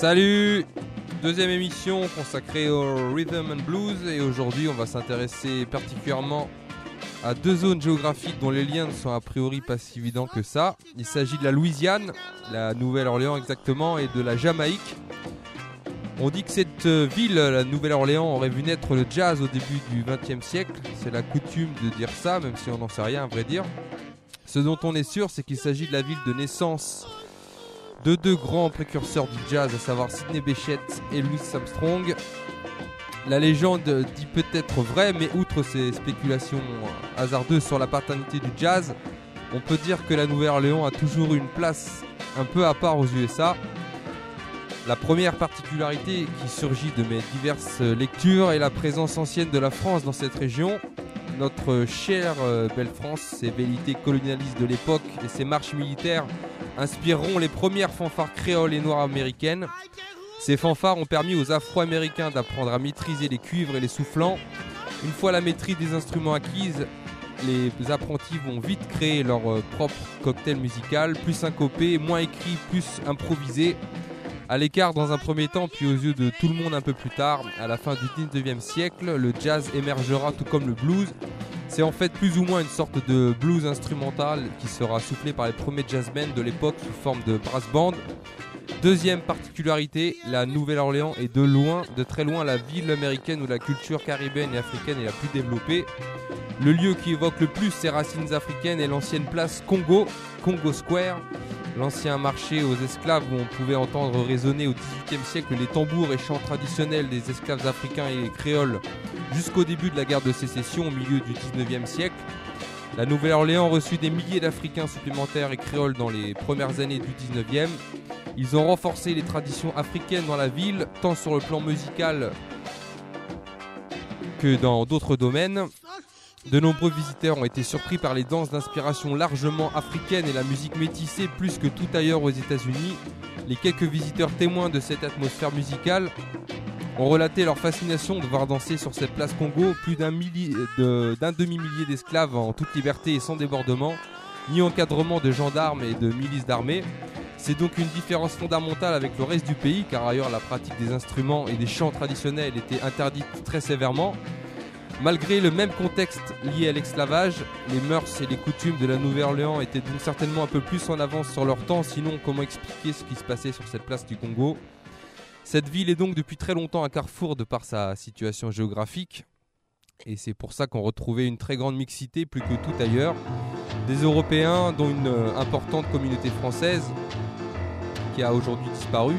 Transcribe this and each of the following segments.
Salut! Deuxième émission consacrée au Rhythm and Blues et aujourd'hui on va s'intéresser particulièrement à deux zones géographiques dont les liens ne sont a priori pas si évidents que ça. Il s'agit de la Louisiane, la Nouvelle-Orléans exactement, et de la Jamaïque. On dit que cette ville, la Nouvelle-Orléans, aurait vu naître le jazz au début du XXe siècle. C'est la coutume de dire ça, même si on n'en sait rien à vrai dire. Ce dont on est sûr, c'est qu'il s'agit de la ville de naissance de deux grands précurseurs du jazz, à savoir Sidney Bechet et Louis Armstrong. La légende dit peut-être vrai, mais outre ces spéculations hasardeuses sur la paternité du jazz, on peut dire que la Nouvelle-Orléans a toujours eu une place un peu à part aux USA. La première particularité qui surgit de mes diverses lectures est la présence ancienne de la France dans cette région. Notre chère belle France, ses velléités colonialistes de l'époque et ses marches militaires inspireront les premières fanfares créoles et noires américaines. Ces fanfares ont permis aux Afro-Américains d'apprendre à maîtriser les cuivres et les soufflants. Une fois la maîtrise des instruments acquise, les apprentis vont vite créer leur propre cocktail musical, plus syncopé, moins écrit, plus improvisé. À l'écart dans un premier temps, puis aux yeux de tout le monde un peu plus tard, à la fin du 19e siècle, le jazz émergera tout comme le blues. C'est en fait plus ou moins une sorte de blues instrumental qui sera soufflé par les premiers jazzmen de l'époque sous forme de brass band. Deuxième particularité, la Nouvelle-Orléans est de très loin la ville américaine où la culture caribéenne et africaine est la plus développée. Le lieu qui évoque le plus ses racines africaines est l'ancienne place Congo Square, l'ancien marché aux esclaves où on pouvait entendre résonner au XVIIIe siècle les tambours et chants traditionnels des esclaves africains et créoles jusqu'au début de la guerre de sécession au milieu du XIXe siècle. La Nouvelle-Orléans reçut des milliers d'Africains supplémentaires et créoles dans les premières années du XIXe. Ils ont renforcé les traditions africaines dans la ville, tant sur le plan musical que dans d'autres domaines. De nombreux visiteurs ont été surpris par les danses d'inspiration largement africaine et la musique métissée plus que tout ailleurs aux États-Unis. Les quelques visiteurs témoins de cette atmosphère musicale ont relaté leur fascination de voir danser sur cette place Congo plus d'un demi-millier d'esclaves en toute liberté et sans débordement, ni encadrement de gendarmes et de milices d'armée. C'est donc une différence fondamentale avec le reste du pays, car ailleurs la pratique des instruments et des chants traditionnels était interdite très sévèrement. Malgré le même contexte lié à l'esclavage, les mœurs et les coutumes de la Nouvelle-Orléans étaient donc certainement un peu plus en avance sur leur temps, sinon comment expliquer ce qui se passait sur cette place du Congo ? Cette ville est donc depuis très longtemps un carrefour de par sa situation géographique, et c'est pour ça qu'on retrouvait une très grande mixité plus que tout ailleurs. Des Européens, dont une importante communauté française, qui a aujourd'hui disparu,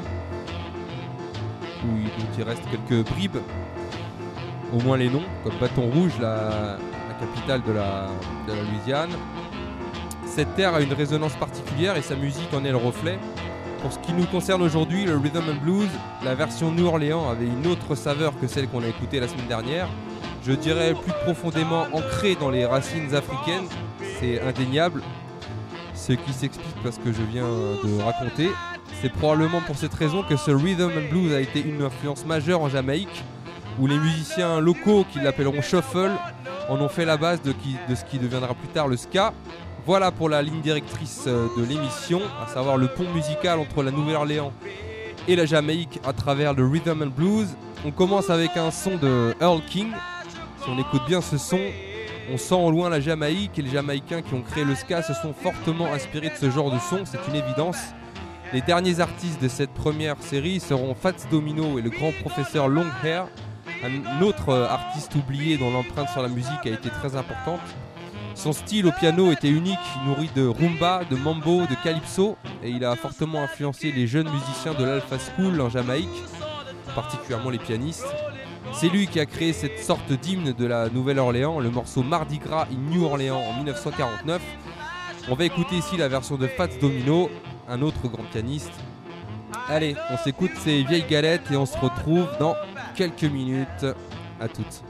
où il reste quelques bribes, au moins les noms, comme Bâton Rouge, la capitale de la Louisiane. Cette terre a une résonance particulière et sa musique en est le reflet. Pour ce qui nous concerne aujourd'hui, le Rhythm and Blues, la version New Orleans avait une autre saveur que celle qu'on a écoutée la semaine dernière. Je dirais plus profondément ancrée dans les racines africaines, c'est indéniable. Ce qui s'explique parce que je viens de raconter. C'est probablement pour cette raison que ce Rhythm and Blues a été une influence majeure en Jamaïque, où les musiciens locaux, qui l'appelleront shuffle, en ont fait la base de ce qui deviendra plus tard le ska. Voilà pour la ligne directrice de l'émission, à savoir le pont musical entre la Nouvelle-Orléans et la Jamaïque à travers le Rhythm and Blues. On commence avec un son de Earl King. Si on écoute bien ce son, on sent au loin la Jamaïque, et les Jamaïcains qui ont créé le ska se sont fortement inspirés de ce genre de son, c'est une évidence. Les derniers artistes de cette première série seront Fats Domino et le grand professeur Longhair, un autre artiste oublié dont l'empreinte sur la musique a été très importante. Son style au piano était unique, nourri de rumba, de mambo, de calypso, et il a fortement influencé les jeunes musiciens de l'Alpha School en Jamaïque, particulièrement les pianistes. C'est lui qui a créé cette sorte d'hymne de la Nouvelle-Orléans, le morceau Mardi Gras in New Orleans en 1949. On va écouter ici la version de Fats Domino, un autre grand pianiste. Allez, on s'écoute ces vieilles galettes et on se retrouve dans quelques minutes. À toutes.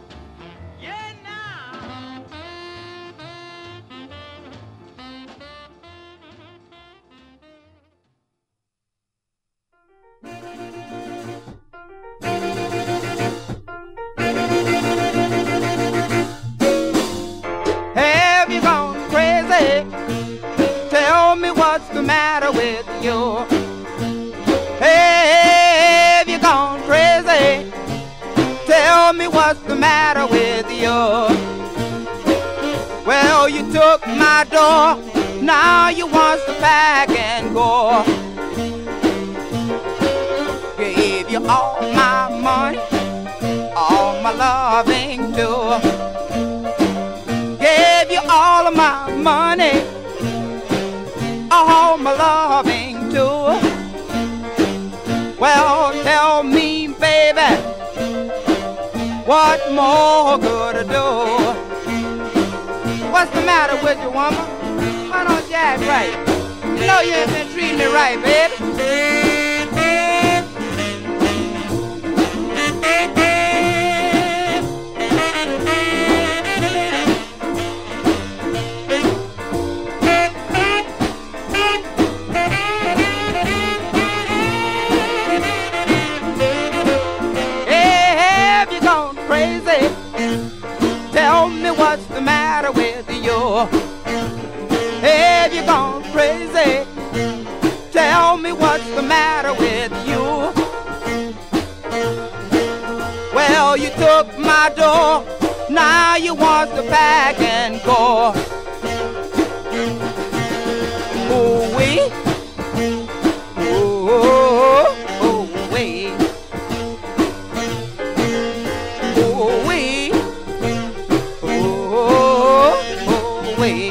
Have you gone crazy? Tell me what's the matter with you. Hey, what's the matter with you. Well, you took my door, now you want to pack and go. Gave you all my money, all my loving too. Gave you all of my money, all my loving too. Well, tell me, baby, what more could I do? What's the matter with you, woman? Why don't you act right? You know you ain't been treating me right, baby. Hey, have you gone crazy? Tell me what's the matter with you. Have you gone crazy? Tell me what's the matter with you. Well, you took my door, now you want to pack and go. Ooh-wee, ooh-wee, ooh-wee, ooh-wee.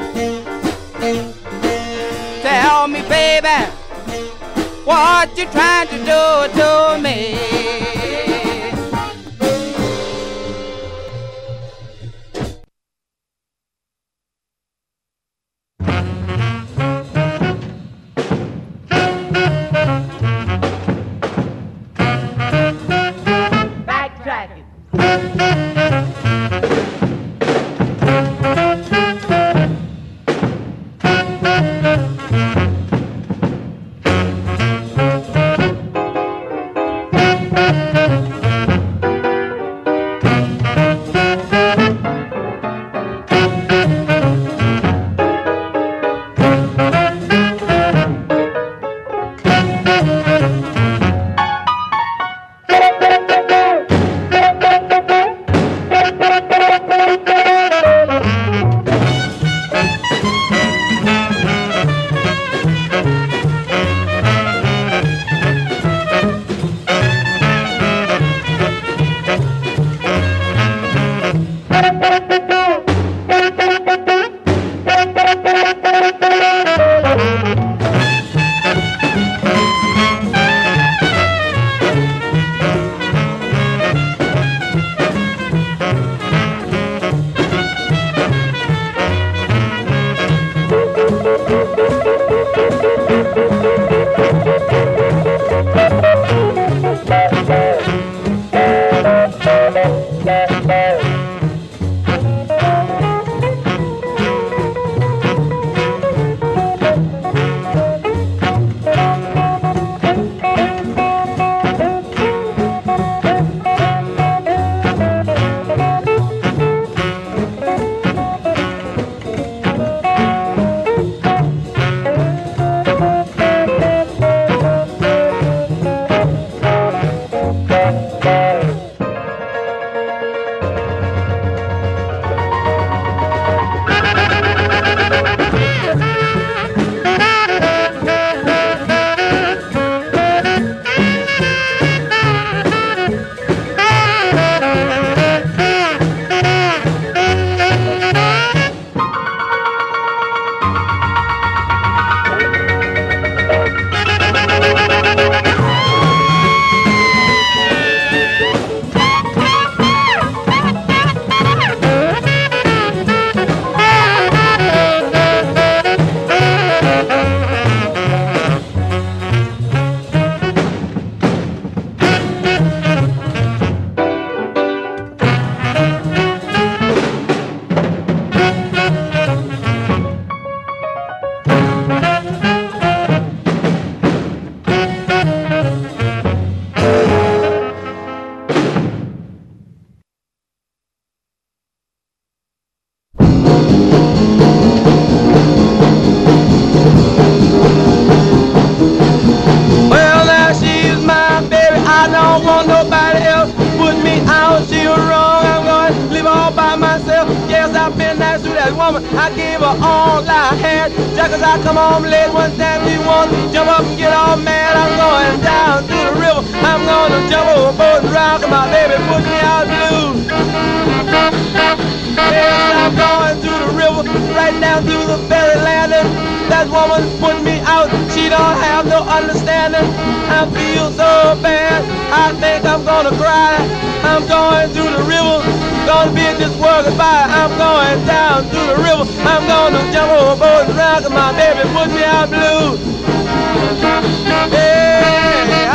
Tell me, baby, what you trying to do to me? Backtracking. I gave her all I had. Just 'cause I come home late one time, she wants to jump up and get all mad. I'm going down to the river. I'm gonna jump overboard and rock, and my baby put me out blues. Yes, I'm going to the river, right down to the ferry landing. That woman put me out, she don't have no understanding. I feel so bad, I think I'm gonna cry. I'm going to the river, gonna bid this world goodbye. I'm going down to the river, I'm gonna jump overboard and rock, and my baby put me out blues. Yeah,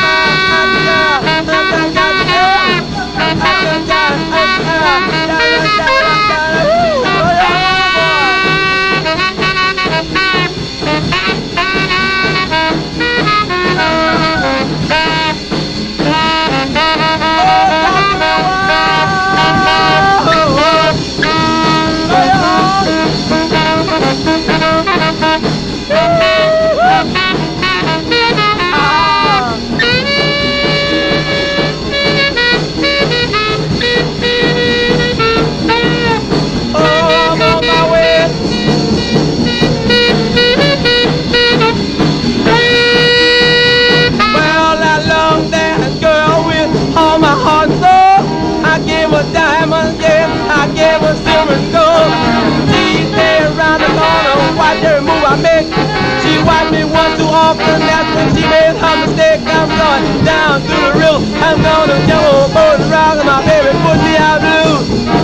she wiped me one too often, that's when she made her mistake. I'm going down to the river, I'm gonna jump overboard and rock, and my baby put me out blues.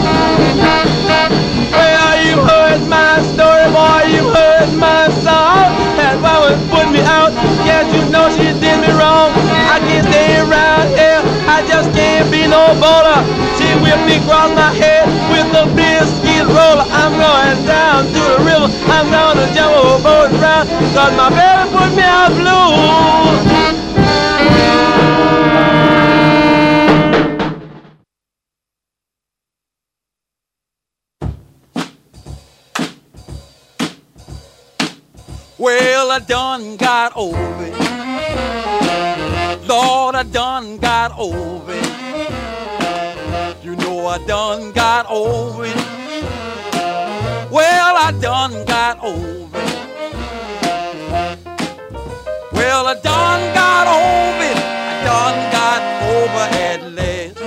Well, you heard my story, boy, you heard my song. That woman put me out, yes, you know she did me wrong. I can't stay around here, I just can't be no bowler. She whipped me across my head with a biscuit roller. I'm going down to the river, I'm gonna jump overboard and round, 'cause my baby put me out blues. Well, I done got over it. Lord, I done got over it. You know I done got over it. Well, I done got over it. Well, I done got over it. I done got over at last.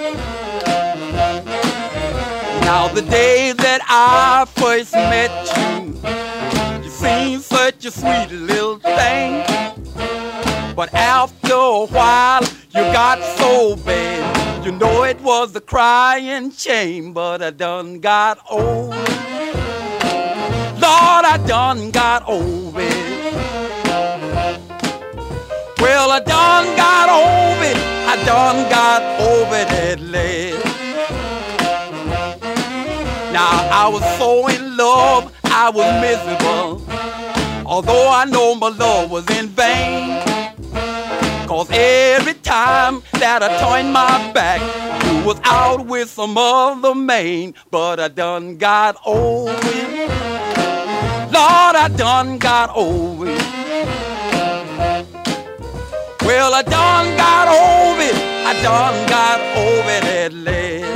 Now the day that I first met you, you seemed such a sweet little thing. But after a while, you got so bad. You know it was a crying shame, but I done got over it. Lord, I done got over it. Well, I done got over it. I done got over it at last. Now, I was so in love, I was miserable. Although I know my love was in vain. 'Cause every time that I turned my back, you was out with some other man. But I done got over it. Lord, I done got over it. Well, I done got over it. I done got over it at last.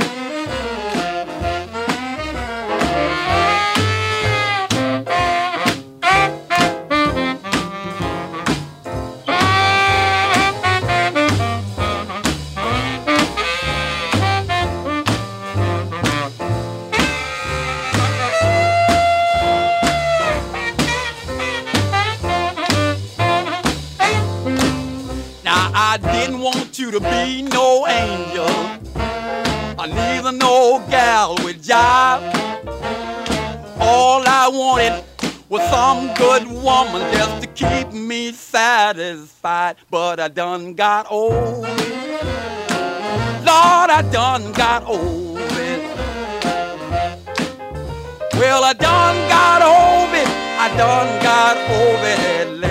I didn't want you to be no angel, or neither no gal with jive. All I wanted was some good woman just to keep me satisfied. But I done got over it. Lord, I done got over it. Well, I done got over it. I done got over it at last.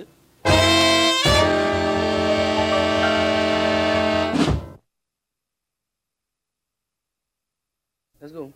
Let's go.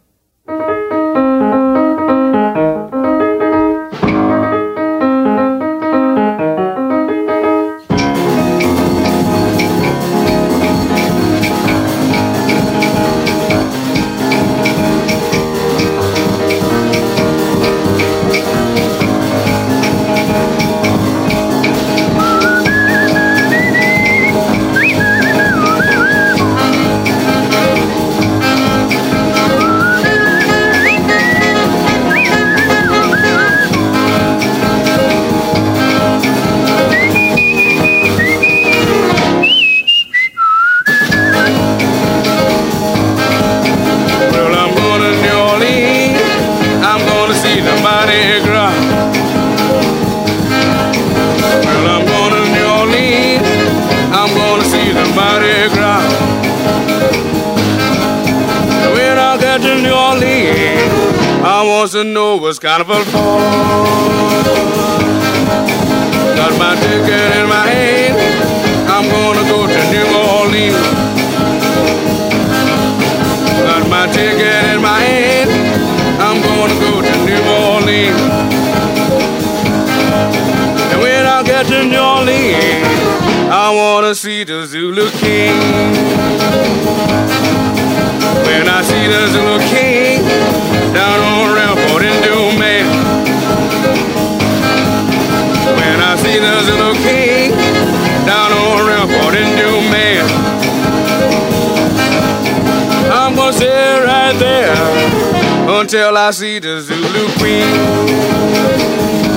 wants to know what's carnival for. Got my ticket in my hand, I'm gonna go to New Orleans. Got my ticket in my hand, I'm gonna go to New Orleans. And when I get to New Orleans, I wanna see the Zulu King. When I see the Zulu King down on Rampart in Dumaine. When I see the Zulu King down on Rampart in Dumaine, I'm gonna sit right there until I see the Zulu Queen.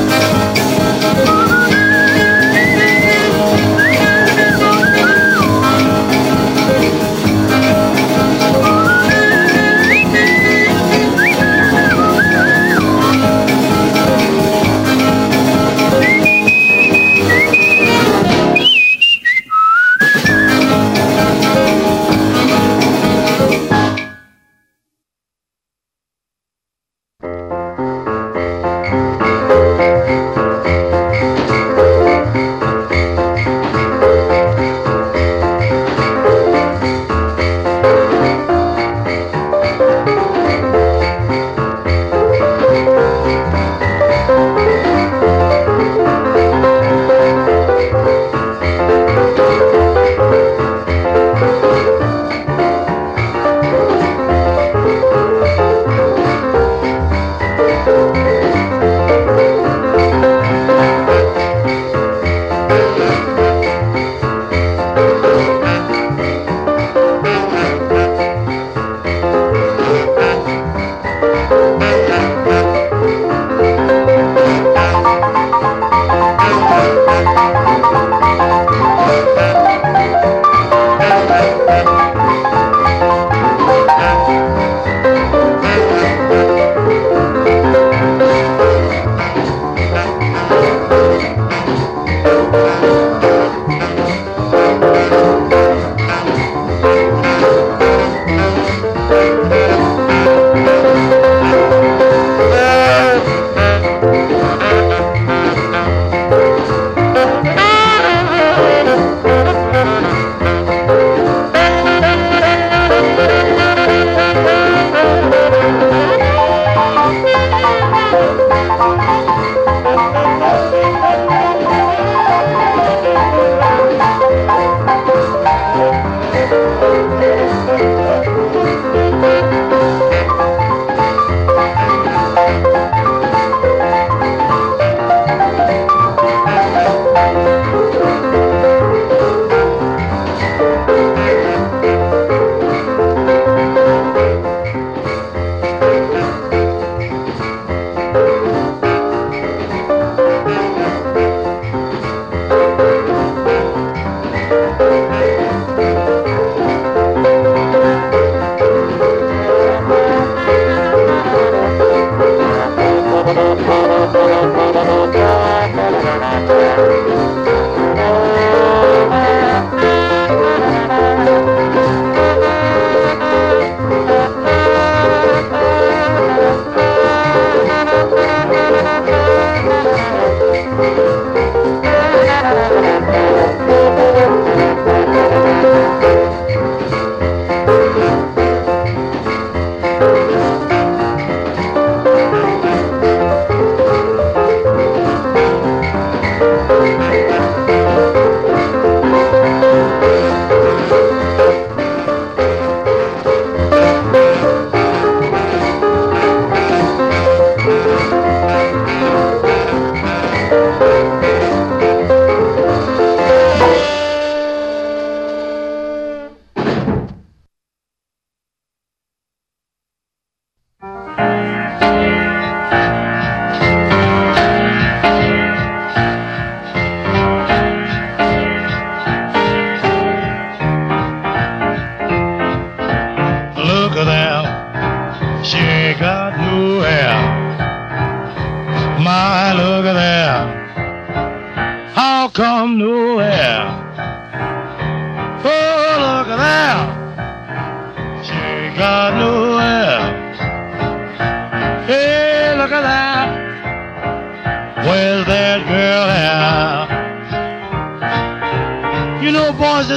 come nowhere. Oh, look at that. She ain't got nowhere. Hey.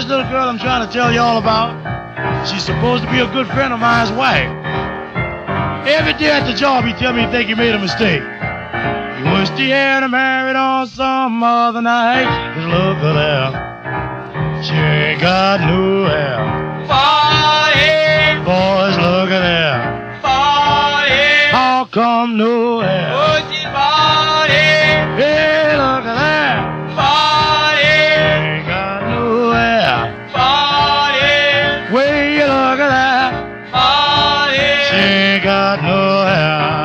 little girl I'm trying to tell you all about, she's supposed to be a good friend of mine's wife. Every day at the job, he tell me he think he made a mistake. He wished he had married on some other night. Just look at her, she ain't got no hair. 40, Boys, look at her, 40, how come no hair? oh, she's 40, Hey, look at that, 40, ain't got no hair. 40, Way you look at that, 40. she ain't got no hair.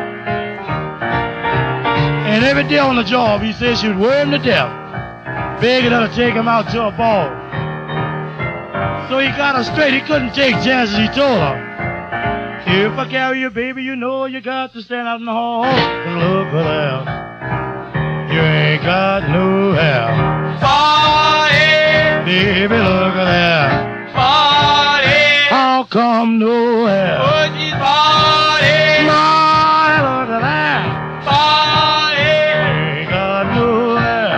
And every day on the job, he said she would wear him to death, begging her to take him out to a ball. So he got her straight, he couldn't take chances, he told her, if I carry you, baby, you know you got to stand out in the hall. And look at that, you ain't got no hair. 40, Baby, look at that, 40, how come no hair? oh, she's 40, My, look at that, 40, ain't got no hair.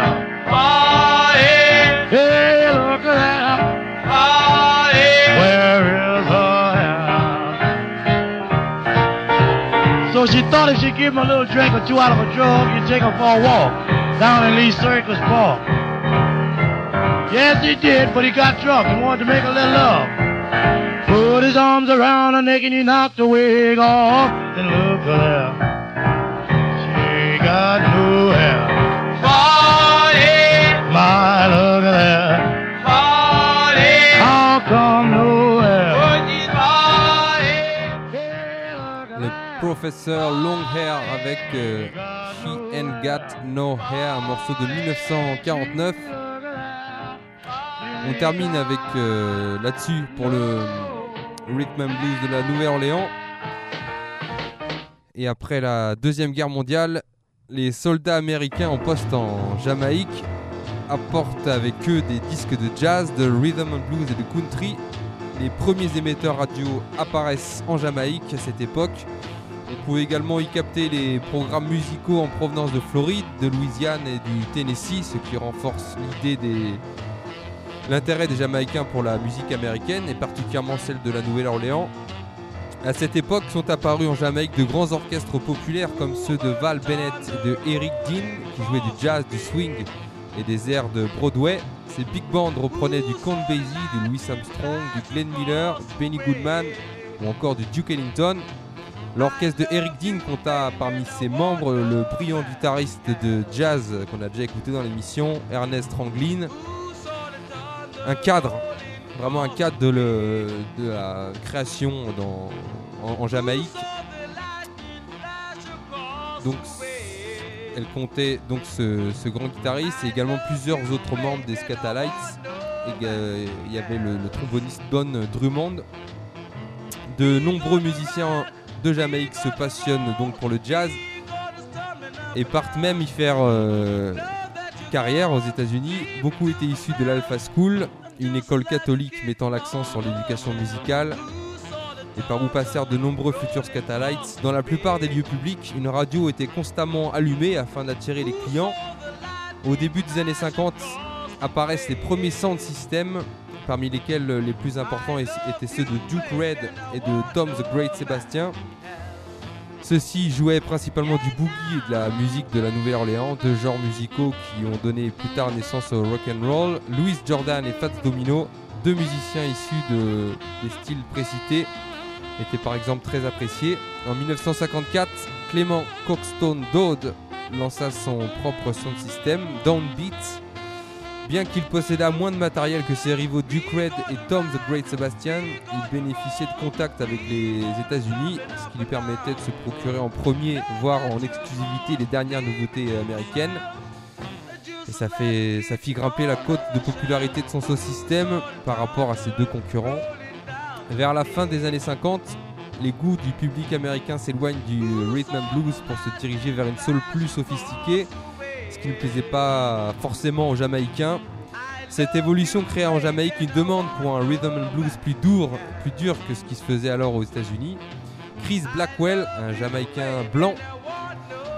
40, Hey, look at that, 40. where is her hair? So she thought if she give him a little drink or two out of a drug, he'd take her for a walk down in Lee Circus Park. Yes, he did, but he got drunk and wanted to make a little love. Put his arms around her neck and he knocked the wig off. And look at her, she got no hair. 40, My, look at that, 40, how come no hair? oh, she's 40. Hey, look at Le that. professeur Long Hair avec She Ain't Got No Hair, un morceau de 1949. On termine avec là-dessus pour le Rhythm and Blues de la Nouvelle-Orléans. Et après la Deuxième Guerre mondiale, les soldats américains en poste en Jamaïque apportent avec eux des disques de jazz, de rhythm and blues et de country. Les premiers émetteurs radio apparaissent en Jamaïque à cette époque. On pouvait également y capter les programmes musicaux en provenance de Floride, de Louisiane et du Tennessee, ce qui renforce l'intérêt des Jamaïcains pour la musique américaine et particulièrement celle de la Nouvelle-Orléans. À cette époque sont apparus en Jamaïque de grands orchestres populaires comme ceux de Val Bennett et de Eric Dean qui jouaient du jazz, du swing et des airs de Broadway. Ces big bands reprenaient du Count Basie, du Louis Armstrong, du Glenn Miller, du Benny Goodman ou encore du Duke Ellington. L'orchestre de Eric Dean compta parmi ses membres le brillant guitariste de jazz qu'on a déjà écouté dans l'émission, Ernest Ranglin. Un cadre, vraiment un cadre de la création en Jamaïque. Donc elle comptait donc ce grand guitariste et également plusieurs autres membres des Scatalites. Il y avait le tromboniste Don Drummond. De nombreux musiciens de Jamaïque se passionnent donc pour le jazz et partent même y faire carrière aux États-Unis. Beaucoup étaient issus de l'Alpha School, une école catholique mettant l'accent sur l'éducation musicale, et par où passèrent de nombreux futurs Scatalites. Dans la plupart des lieux publics, une radio était constamment allumée afin d'attirer les clients. Au début des années 50, apparaissent les premiers sound systems, parmi lesquels les plus importants étaient ceux de Duke Red et de Tom the Great Sebastian. Ceux-ci jouaient principalement du boogie et de la musique de la Nouvelle-Orléans, deux genres musicaux qui ont donné plus tard naissance au rock'n'roll. Louis Jordan et Fats Domino, deux musiciens issus des styles précités, étaient par exemple très appréciés. En 1954, Clement Coxstone Dodd lança son propre sound system, Downbeat. Bien qu'il possédât moins de matériel que ses rivaux Duke Red et Tom the Great Sebastian, il bénéficiait de contacts avec les États-Unis, ce qui lui permettait de se procurer en premier, voire en exclusivité, les dernières nouveautés américaines. Et ça fit grimper la cote de popularité de son sound system par rapport à ses deux concurrents. Vers la fin des années 50, les goûts du public américain s'éloignent du rhythm and blues pour se diriger vers une soul plus sophistiquée, ce qui ne plaisait pas forcément aux Jamaïcains. Cette évolution créa en Jamaïque une demande pour un rhythm and blues plus dur que ce qui se faisait alors aux États-Unis. Chris Blackwell, un Jamaïcain blanc,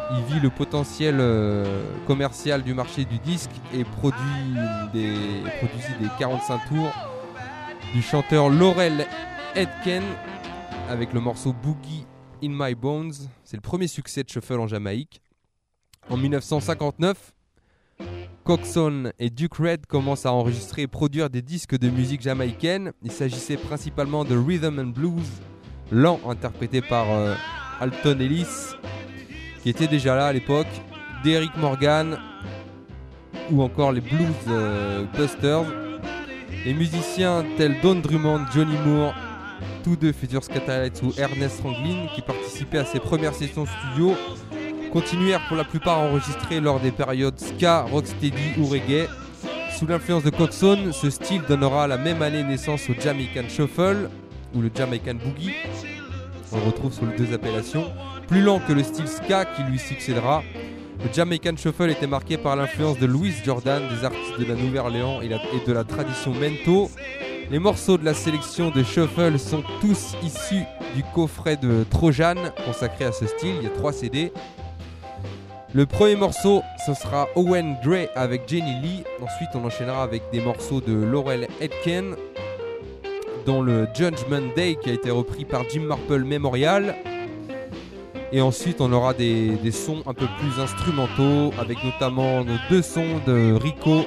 il vit le potentiel commercial du marché du disque et produisit des 45 tours du chanteur Laurel Aitken avec le morceau Boogie in My Bones. C'est le premier succès de Shuffle en Jamaïque. En 1959, Coxsone et Duke Red commencent à enregistrer et produire des disques de musique jamaïcaine. Il s'agissait principalement de rhythm and blues lent interprété par Alton Ellis, qui était déjà là à l'époque, d'Eric Morgan ou encore les Blues Busters. Les musiciens tels Don Drummond, Johnny Moore, tous deux Future Skatalites ou Ernest Ranglin, qui participaient à ces premières sessions studio, continuèrent pour la plupart à enregistrer lors des périodes ska, rocksteady ou reggae. Sous l'influence de Coxsone, ce style donnera la même année naissance au Jamaican Shuffle ou le Jamaican Boogie. On le retrouve sous les deux appellations. Plus lent que le style ska qui lui succédera, le Jamaican Shuffle était marqué par l'influence de Louis Jordan, des artistes de la Nouvelle-Orléans et de la tradition mento. Les morceaux de la sélection de Shuffle sont tous issus du coffret de Trojan consacré à ce style. Il y a 3 CD. Le premier morceau, ce sera Owen Gray avec Jenny Lee. Ensuite, on enchaînera avec des morceaux de Laurel Aitken, dont le Judgment Day qui a été repris par Jim Marple Memorial. Et ensuite, on aura des sons un peu plus instrumentaux, avec notamment nos 2 sons de Rico,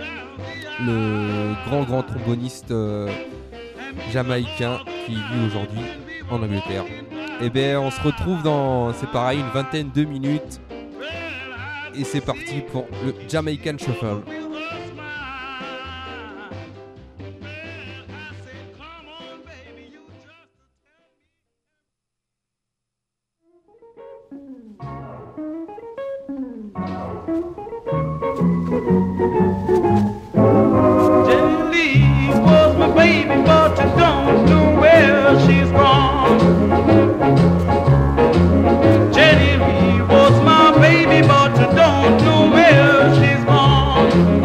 le grand tromboniste jamaïcain qui vit aujourd'hui en Angleterre. Et bien, on se retrouve dans, c'est pareil, une vingtaine de minutes. Et c'est parti pour le Jamaican Shuffle. Jenny was my baby, but you don't know where she's gone. Jenny was my baby, but you don't know where she's gone.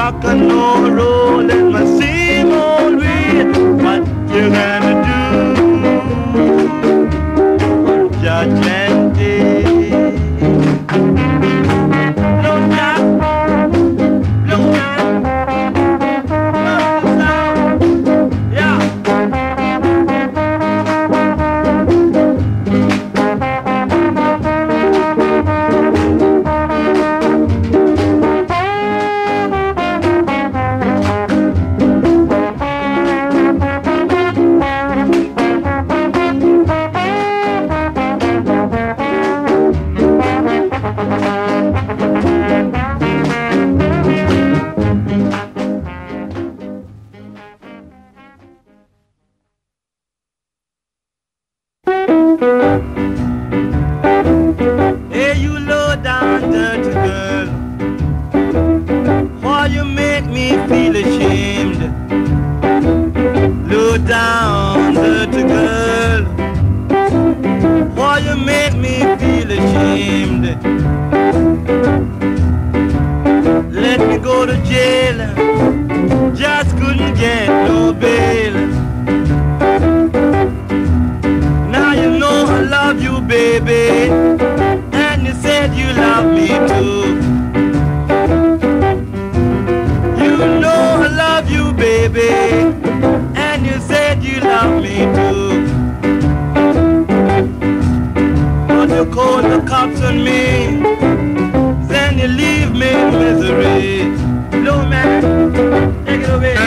rock and no roll in my same old way. What you gonna do on Judgment Day? Look out, look out, look out, yeah. Hey, you low down dirty girl, why you make me feel ashamed? Low down dirty girl, why you make me feel ashamed? Let me go to jail, just couldn't get no bail. Now you know I love you, baby, and you said you love me too. You know I love you, baby, and you said you love me too. But you call the cops on me, then you leave me in misery. No man, take it away.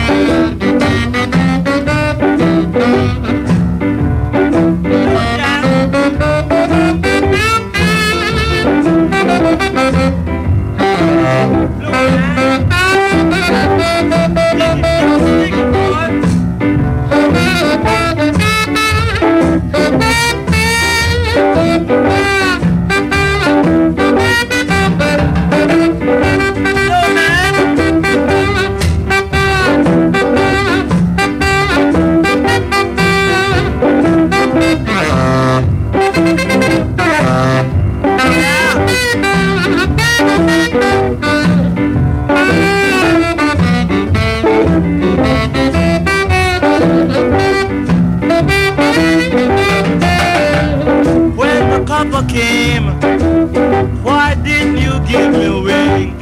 Came, why didn't you give me a wink?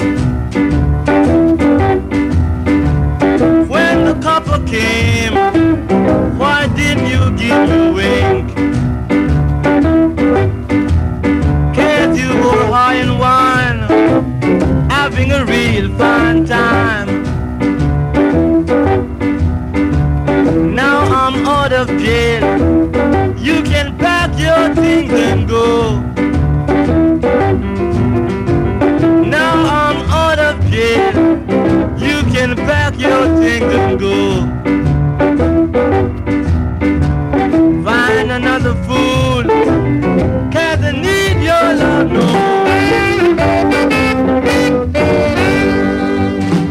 When the copper came, why didn't you give me a wink? Can't you go high and wine, having a real fine time? Now I'm out of jail, you can pack your things and go. Now I'm out of jail, you can pack your things and go. Find another fool, 'cause I need your love no more.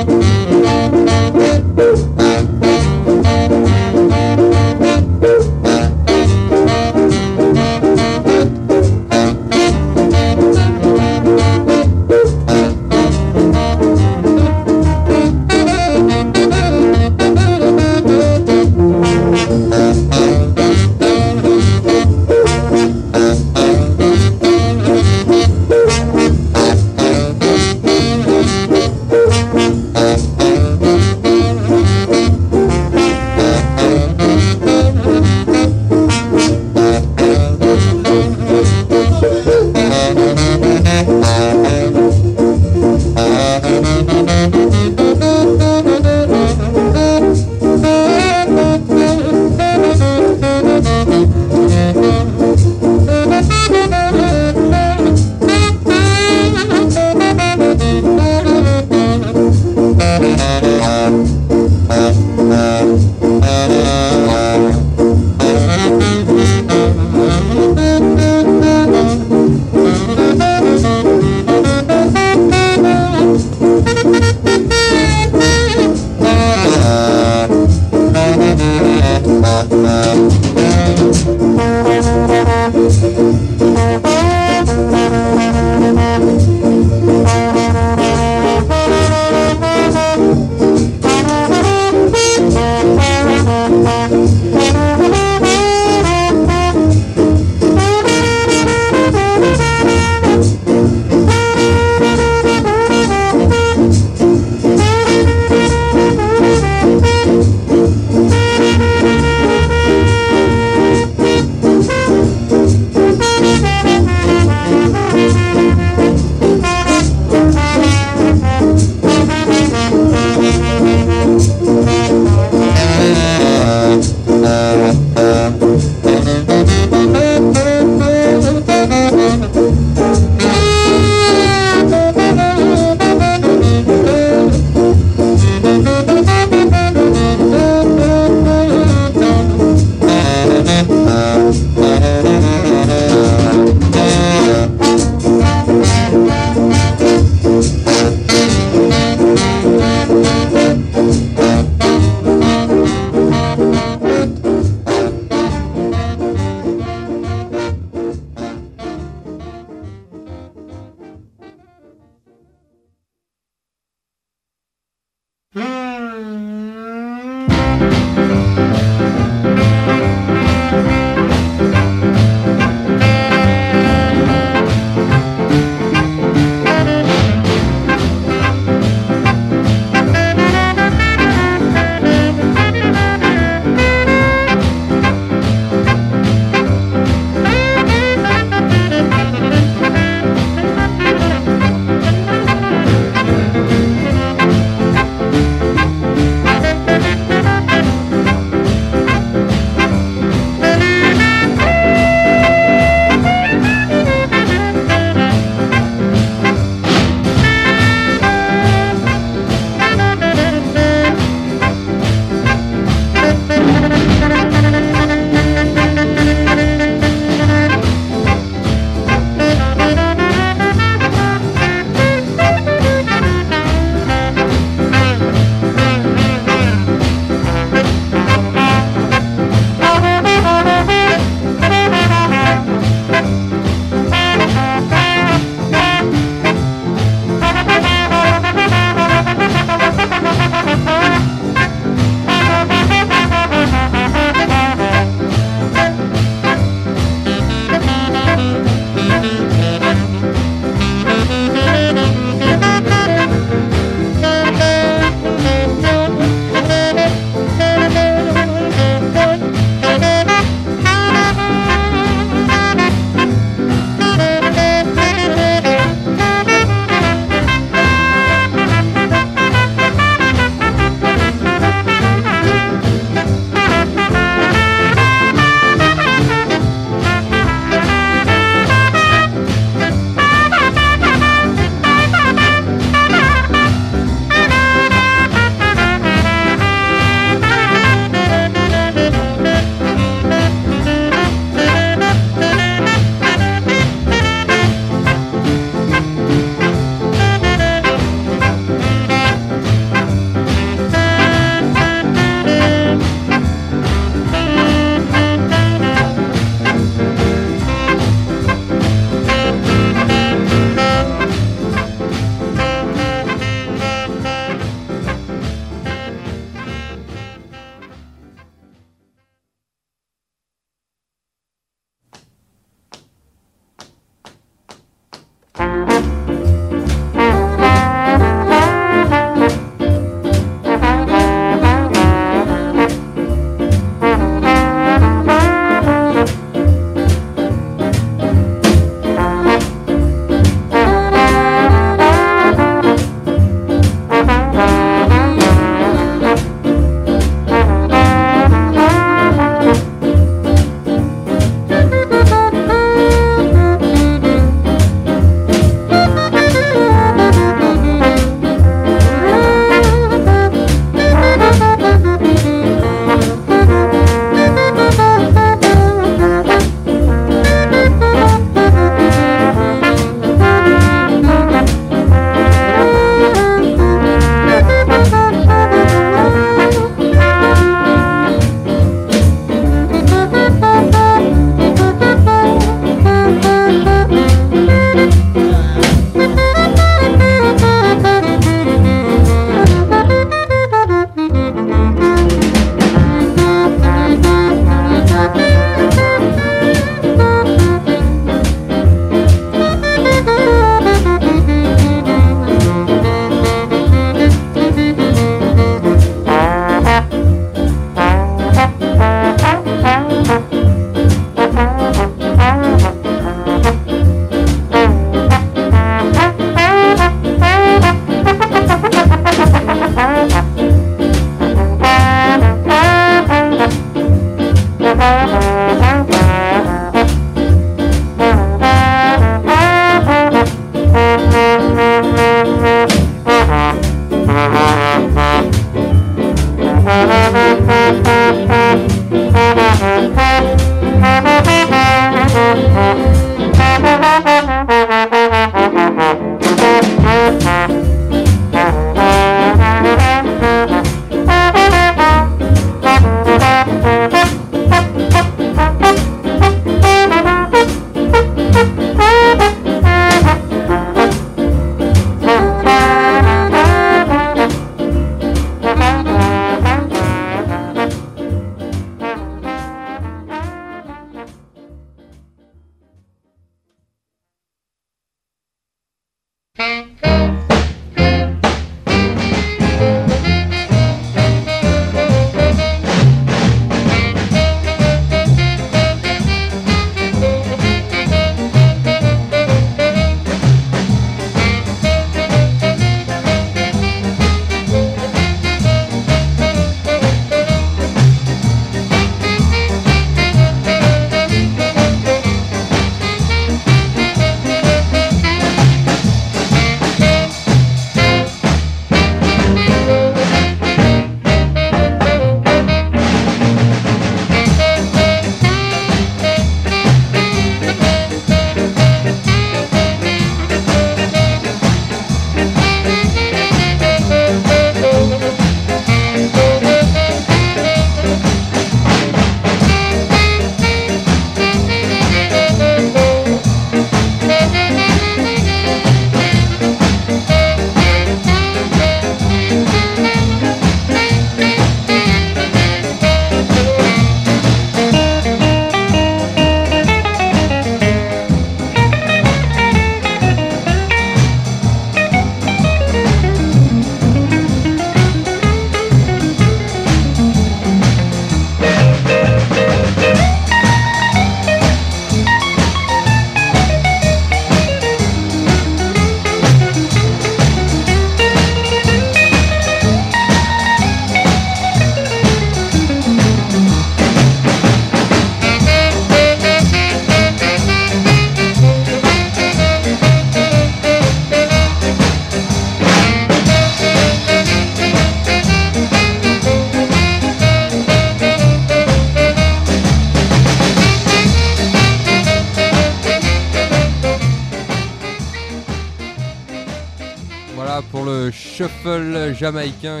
shuffle jamaïcain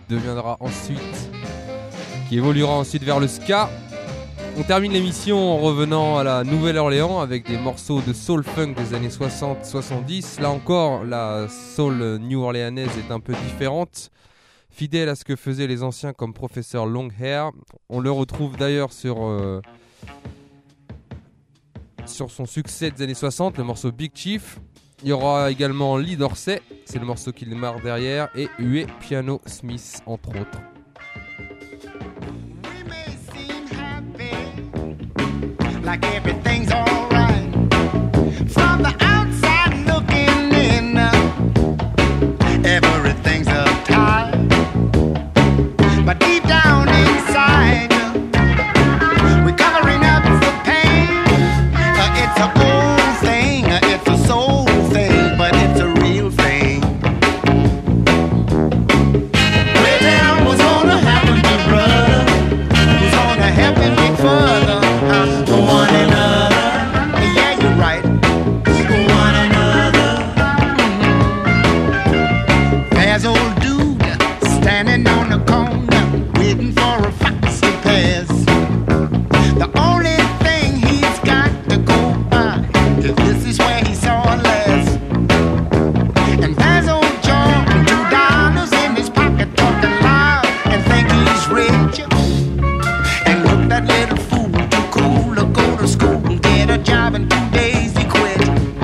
qui évoluera ensuite vers le ska. On termine l'émission en revenant à la Nouvelle-Orléans avec des morceaux de soul funk des années 60-70. Là encore, la soul new-orléanaise est un peu différente, fidèle à ce que faisaient les anciens comme Professeur Longhair. On le retrouve d'ailleurs sur son succès des années 60, le morceau Big Chief. Il y aura également Lee Dorsey, c'est le morceau qui démarre derrière, et Huey Piano Smith entre autres. Like everything's alright from the outside looking in, everything's uptight, but deep down inside we're covering up the pain. It's a old thing, it's a soul thing, but it's a real thing. Well, tell what's gonna happen to brother, who's gonna happen big further. One another, yeah, you're right. One another. There's old dude standing on the corner, waiting for a fox to pass. The only thing he's got to go by is this is where he saw last. And there's old John, $2 in his pocket, talking loud and think he's rich. And look, that little fool, too cool to go to school and get a job in 2 days he quit.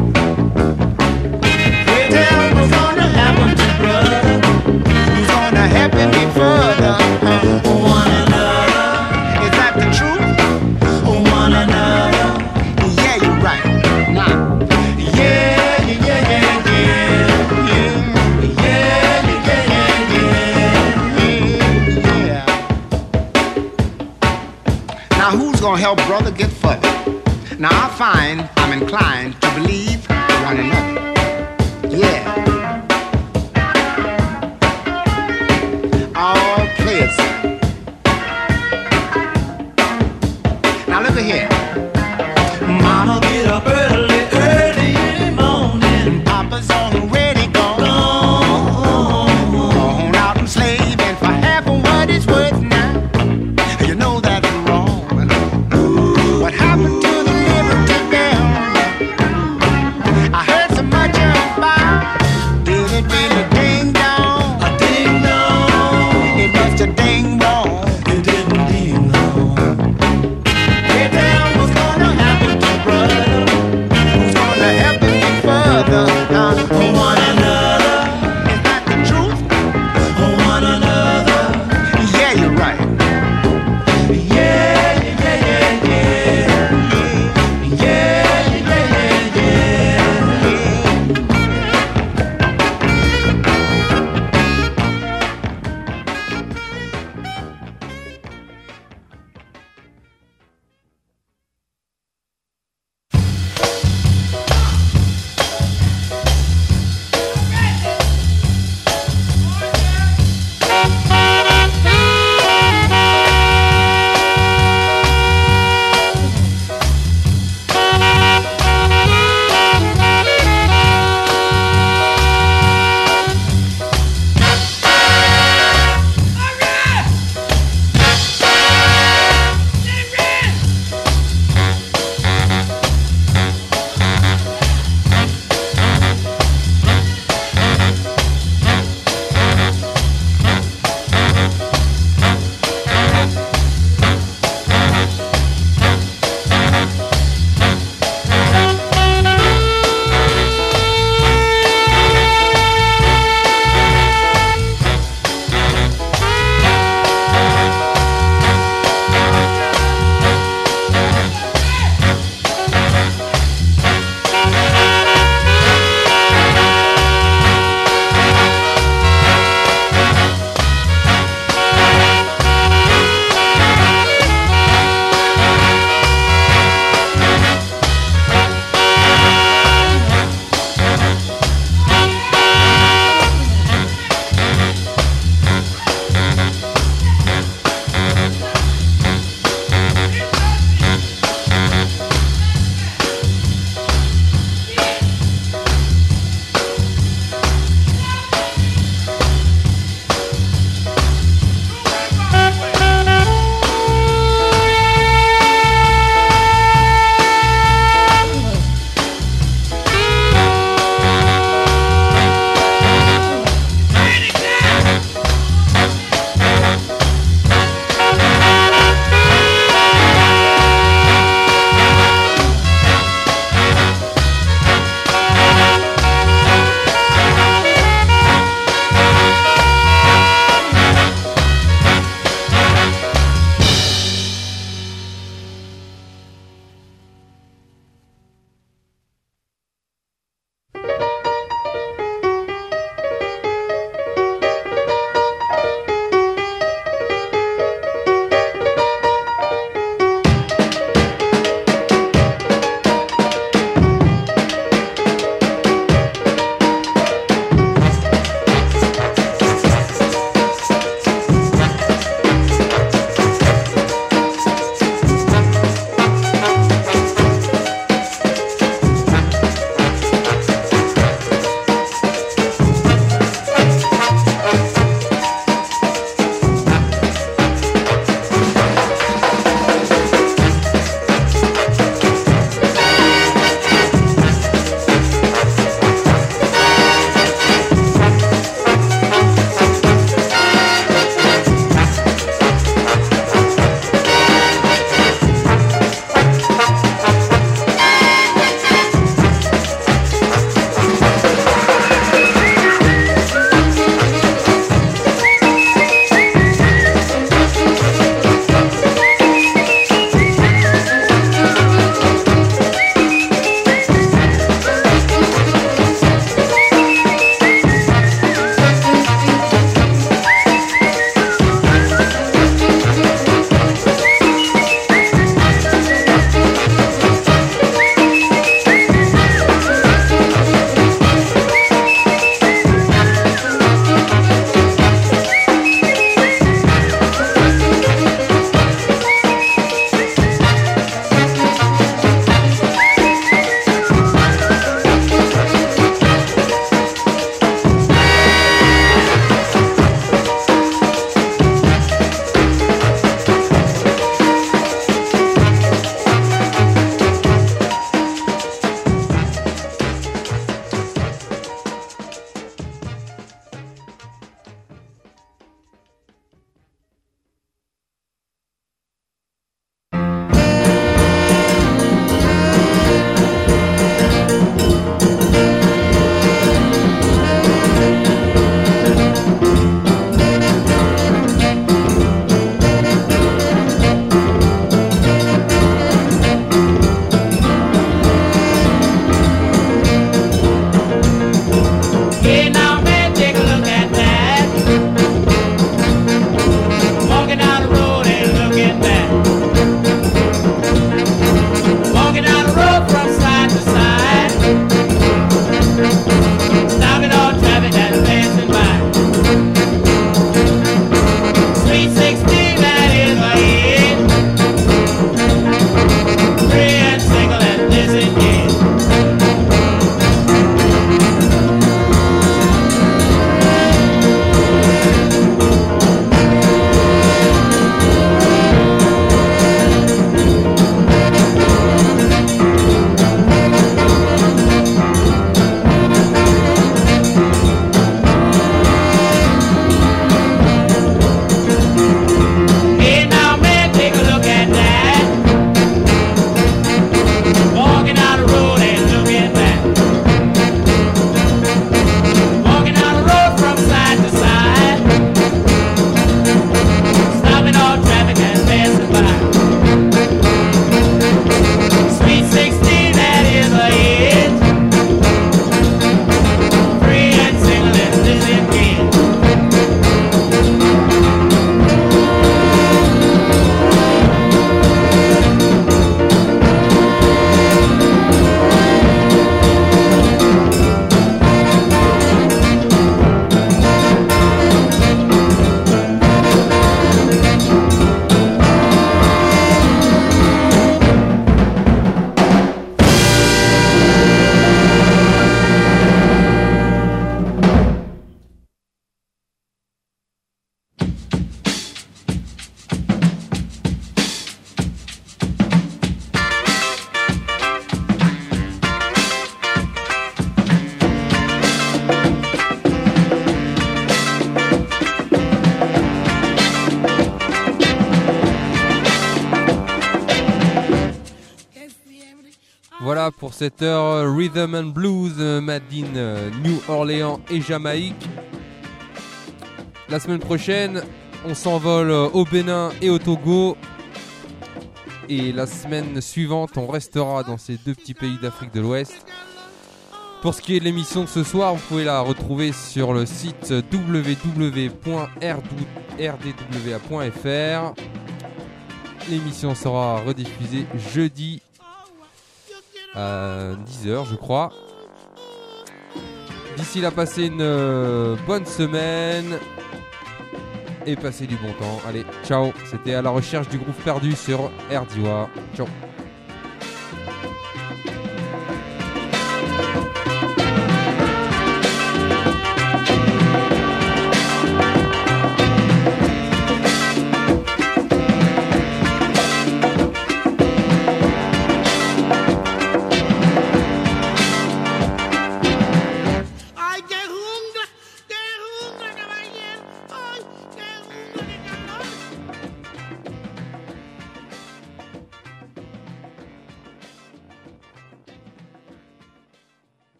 Well, tell what's gonna happen to brother, who's gonna happen me further. One another, is that the truth? One another, yeah, you're right. Now, yeah, yeah, yeah, yeah, yeah, yeah, yeah, yeah, yeah, yeah. Now who's gonna help brother get further? Now I find I'm inclined to believe one another. Yeah. All players. Now look at here. Mama get up early, early in the morning. Papa's already gone. Gone out and slaving for half of what it's worth now. You know that's wrong. What happened to the Liberty Bell? I heard so much about. Did it really ding dong? A ding dong. It must have ding wrong. It didn't ding dong. Hey, tell Voilà pour cette heure Rhythm and Blues made in New Orleans et Jamaïque. La semaine prochaine, on s'envole au Bénin et au Togo. Et la semaine suivante, on restera dans ces deux petits pays d'Afrique de l'Ouest. Pour ce qui est de l'émission de ce soir, vous pouvez la retrouver sur le site www.rdwa.fr. L'émission sera rediffusée jeudi à 10h, je crois. D'ici là, passez une bonne semaine et passez du bon temps. Allez, ciao. C'était À la recherche du groupe perdu sur RDwa. Ciao.